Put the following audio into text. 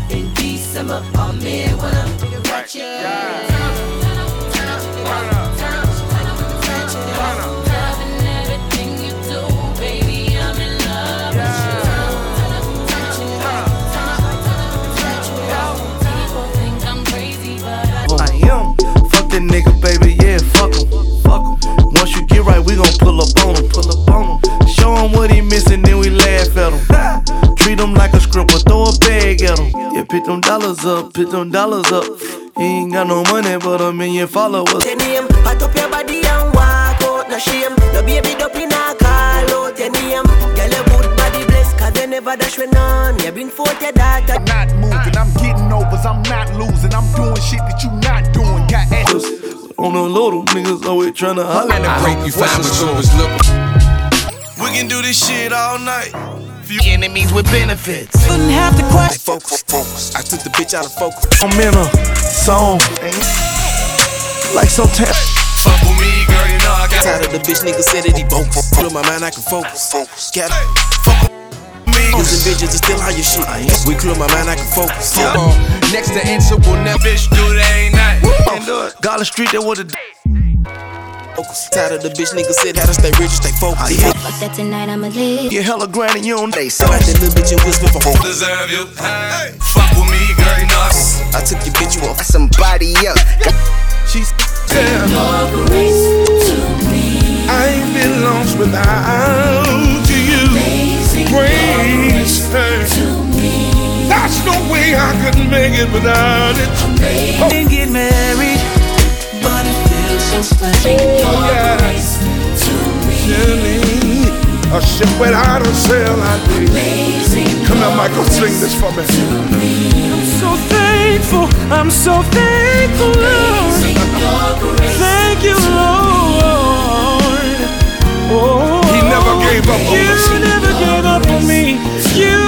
in December. Oh man, when I'm ratchet. Nigga, baby, yeah, fuck him. Once you get right, we gon' pull up on him. Show him what he missing, then we laugh at him. Treat him like a scribble, throw a bag at him. Yeah, pick them dollars up. He ain't got no money, but a million followers. Your name, pat up your body and walk out, no shame. No baby up in a call out your name. Girl, your good body blessed, cause they never dash with none. You bring forth your daughter. I'm not moving, I'm getting overs, I'm not losing. I'm doing shit that you not doing. Got answers. On the low, niggas always tryna holler. I hope you find what you was looking. We can do this shit all night. Few enemies with benefits. Couldn't have the question. Focus. I took the bitch out of focus. I'm in a song, like so tap. Fuck with me, girl, you know I got tired of the bitch nigga said that he bogus. Put my mind, I can focus. Got it. Fuck with me. Cause the bitches is still on your shit. We clear my mind, I can focus. Next to answer will never bitch do that ain't night. Garland Street, that was a tired of the bitch nigga said how to stay rich, stay focused. Fuck that tonight, I'ma live. you hella grand and you don't They sound like that little bitch and whisper for hope. Deserve you. Hey. Fuck with me, girl, you know I took your bitch, you off somebody else. She's Your grace to me. I ain't been lost without you. Amazing Grace to me. There's no way I could make it without it. Amazing. Didn't get married, but it feels so special. Your grace to me. A ship without a sail, I did. Amazing. Come on, Michael, sing this for me. I'm so thankful, Lord. Thank you, Lord. Oh, He never gave up on us. You never gave up on me. You